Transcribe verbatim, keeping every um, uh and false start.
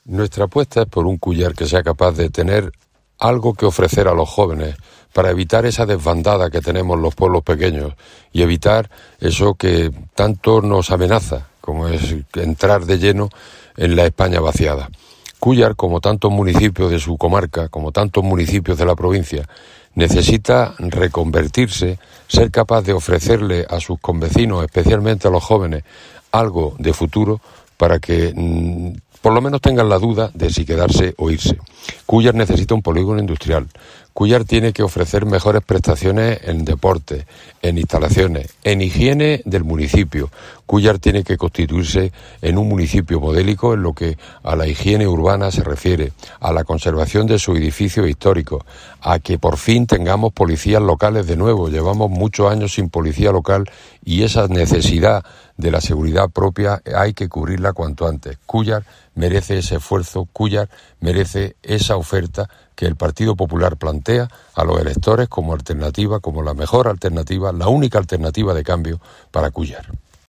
Nuestra apuesta es por un Cúllar que sea capaz de tener algo que ofrecer a los jóvenes para evitar esa desbandada que tenemos los pueblos pequeños y evitar eso que tanto nos amenaza, como es entrar de lleno en la España vaciada. Cúllar, como tantos municipios de su comarca, como tantos municipios de la provincia, necesita reconvertirse, ser capaz de ofrecerle a sus convecinos, especialmente a los jóvenes, algo de futuro para que mmm, por lo menos tengan la duda de si quedarse o irse. Cúllar necesita un polígono industrial. Cúllar tiene que ofrecer mejores prestaciones en deporte, en instalaciones, en higiene del municipio. Cúllar tiene que constituirse en un municipio modélico en lo que a la higiene urbana se refiere, a la conservación de sus edificios históricos, a que por fin tengamos policías locales de nuevo. Llevamos muchos años sin policía local y esa necesidad de la seguridad propia hay que cubrirla cuanto antes. Cúllar merece ese esfuerzo, Cúllar merece esa oferta que el Partido Popular plantea a los electores como alternativa, como la mejor alternativa, la única alternativa de cambio para Cúllar.